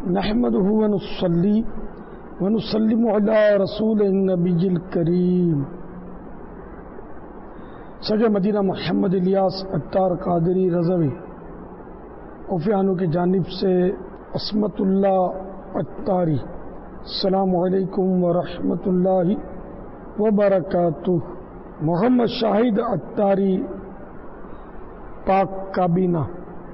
نحمده ونصلي ونسلم على رسول النبی الکریم سجع مدینہ محمد الیاس عطار قادری رضوی اوفیانو کی جانب سے عصمت اللہ عطاری السلام علیکم ورحمۃ اللہ وبرکاتہ۔ محمد شاہد عطاری پاک کابینہ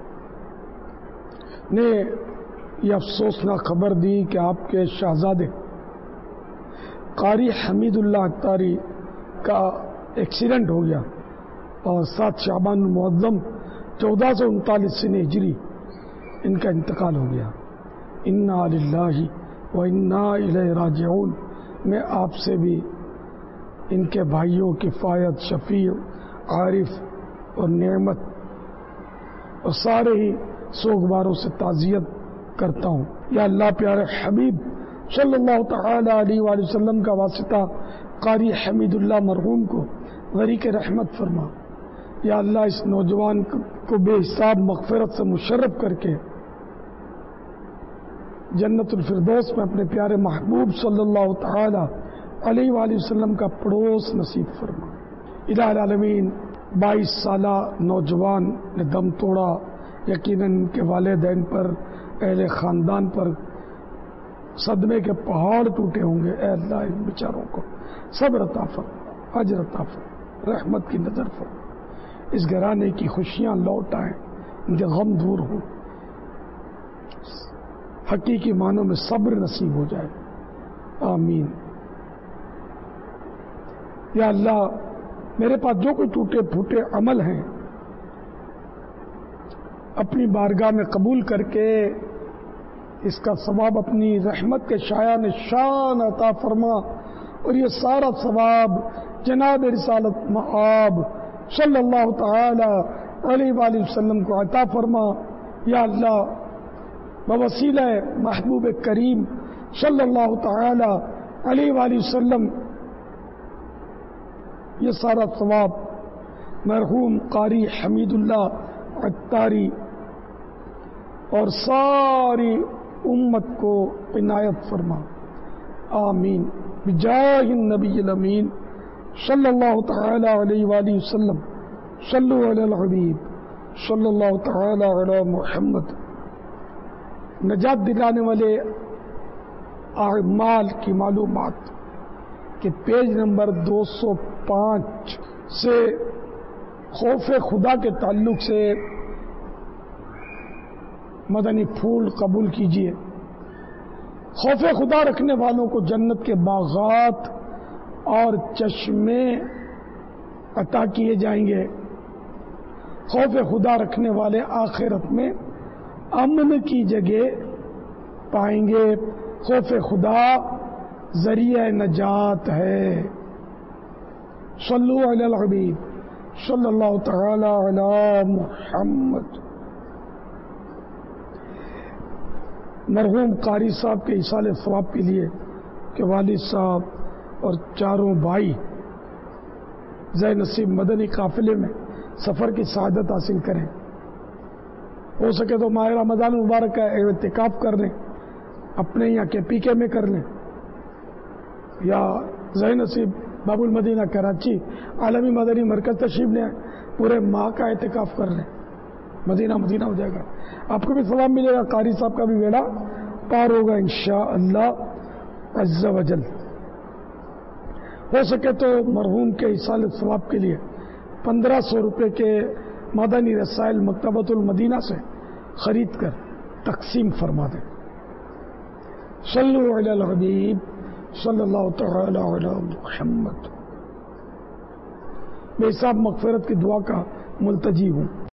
نے یہ افسوسناک خبر دی کہ آپ کے شہزادے قاری حمید اللہ عطاری کا ایکسیڈنٹ ہو گیا اور 7 شعبان المعظم 1439 ہجری ان کا انتقال ہو گیا۔ انا للہ و انا الیہ راجعون۔ میں آپ سے بھی ان کے بھائیوں کفایت، شفیع، عارف اور نعمت اور سارے ہی سوگواروں سے تعزیت کرتا ہوں۔ یا اللہ پیارے حبیب صلی اللہ تعالی علیہ وآلہ وسلم کا واسطہ قاری حمید اللہ مرحوم کو غریق رحمت فرما۔ یا اللہ اس نوجوان کو بے حساب مغفرت سے مشرف کر کے جنت الفردوس میں اپنے پیارے محبوب صلی اللہ تعالی علیہ وآلہ وسلم کا پڑوس نصیب فرما۔ الہ العالمین 22 سالہ نوجوان نے دم توڑا، یقیناً ان کے والدین پر، اہل خاندان پر صدمے کے پہاڑ ٹوٹے ہوں گے۔ اے اللہ ان بیچاروں کو صبر عطا فرما، اجر عطا فرما، رحمت کی نظر فرما، اس گھرانے کی خوشیاں لوٹ آئیں، ان کے غم دور ہوں، حقیقی معنوں میں صبر نصیب ہو جائے، آمین۔ یا اللہ میرے پاس جو کوئی ٹوٹے پھوٹے عمل ہیں اپنی بارگاہ میں قبول کر کے اس کا ثواب اپنی رحمت کے شایان شان عطا فرما، اور یہ سارا ثواب جناب رسالت مآب صلی اللہ تعالی علیہ وآلہ وسلم کو عطا فرما۔ یا اللہ بوسیلہ محبوب کریم صلی اللہ تعالی علیہ وآلہ وسلم یہ سارا ثواب مرحوم قاری حمید اللہ عطاری اور ساری امت کو عنایت فرما، آمین بجاہ النبی الامین صلی اللہ تعالی علیہ وآلہ وسلم۔ صلو علی الحبیب صلی اللہ تعالی علی محمد۔ نجات دلانے والے اعمال کی معلومات کہ پیج نمبر 205 سے خوف خدا کے تعلق سے مدنی پھول قبول کیجیے۔ خوف خدا رکھنے والوں کو جنت کے باغات اور چشمے عطا کیے جائیں گے۔ خوف خدا رکھنے والے آخرت میں امن کی جگہ پائیں گے۔ خوف خدا ذریعہ نجات ہے۔ صلو علی الحبیب صلی اللہ تعالی علی محمد۔ مرحوم قاری صاحب کے ایصال ثواب کے لیے کہ والد صاحب اور چاروں بھائی ذی نصیب مدنی قافلے میں سفر کی سعادت حاصل کریں، ہو سکے تو ماہ رمضان مبارک کا اعتکاف کر لیں، اپنے یہاں کے پی کے میں کر لیں، یا ذی نصیب باب المدینہ کراچی عالمی مدنی مرکز تشریف لیں، پورے ماہ کا اعتکاف کر لیں، مدینہ مدینہ ہو جائے گا، آپ کو بھی ثواب ملے گا، قاری صاحب کا بھی بیڑا پار ہوگا انشاءاللہ عز و جل۔ ہو سکے تو مرحوم کے ایصال ثواب کے لیے 1500 روپے کے مدنی رسائل مکتبۃ المدینہ سے خرید کر تقسیم فرما دیں۔ صلو علی الحبیب صلی اللہ تعالی علی محمد۔ بے حساب مغفرت کی دعا کا ملتجی ہوں۔